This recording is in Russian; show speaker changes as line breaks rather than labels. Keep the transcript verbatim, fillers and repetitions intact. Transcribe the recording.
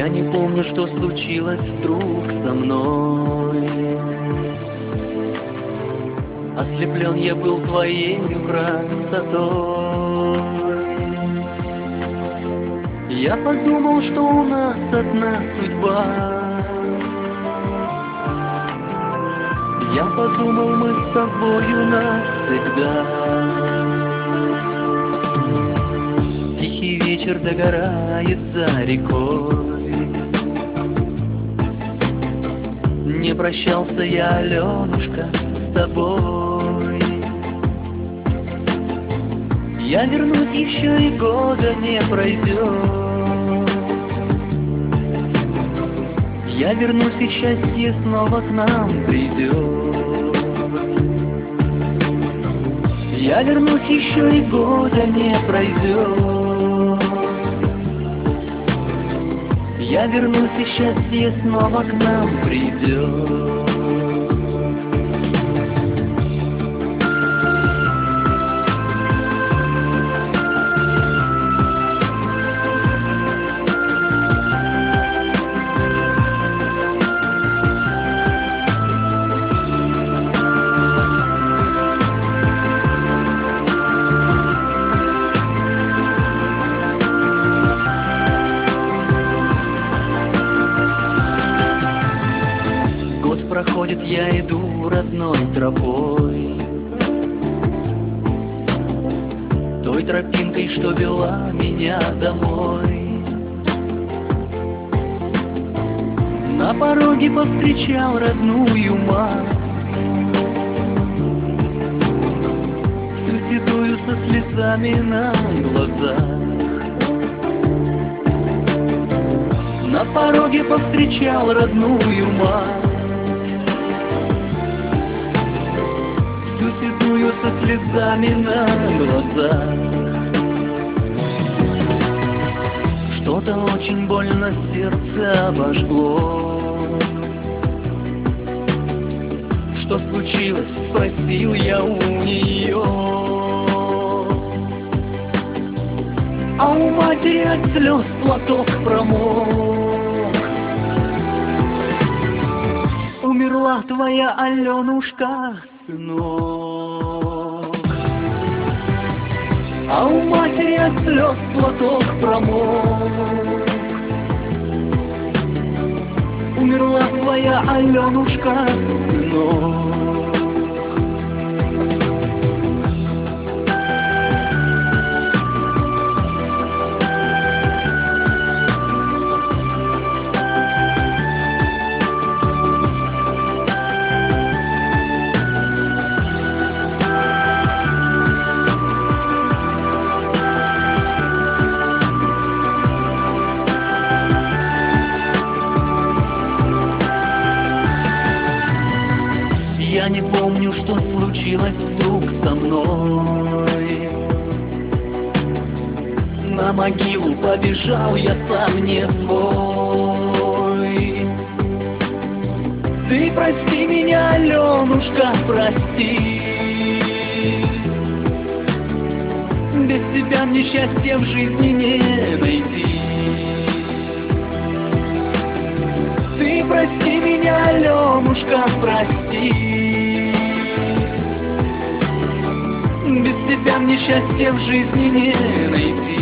Я не помню, что случилось вдруг со мной. Ослеплен я был твоей красотой. Я подумал, что у нас одна судьба. Я подумал, мы с тобою навсегда. Тихий вечер догорает за рекой. Не прощался я, Аленушка, с тобой. Я вернусь, еще и года не пройдет. Я вернусь, и счастье снова к нам придет. Я вернусь, еще и года не пройдет. Я вернусь, и счастье снова к нам придет. Проходит, я иду родной тропой, той тропинкой, что вела меня домой. На пороге повстречал родную мать, всю седую со слезами на глазах. На пороге повстречал родную мать, седую со слезами на глазах. Что-то очень больно сердце обожгло. Что случилось, спросил я у нее. А у матери от слез платок промок. Умерла твоя Аленушка, сынок. А у матери от слез платок промок. Умерла твоя Аленушка, сынок. Я не помню, что случилось вдруг со мной. На могилу побежал я сам не свой. Ты прости меня, Аленушка, прости. Без тебя мне счастья в жизни не найти. Ты прости меня, Аленушка, прости. Без тебя мне счастья в жизни не найти.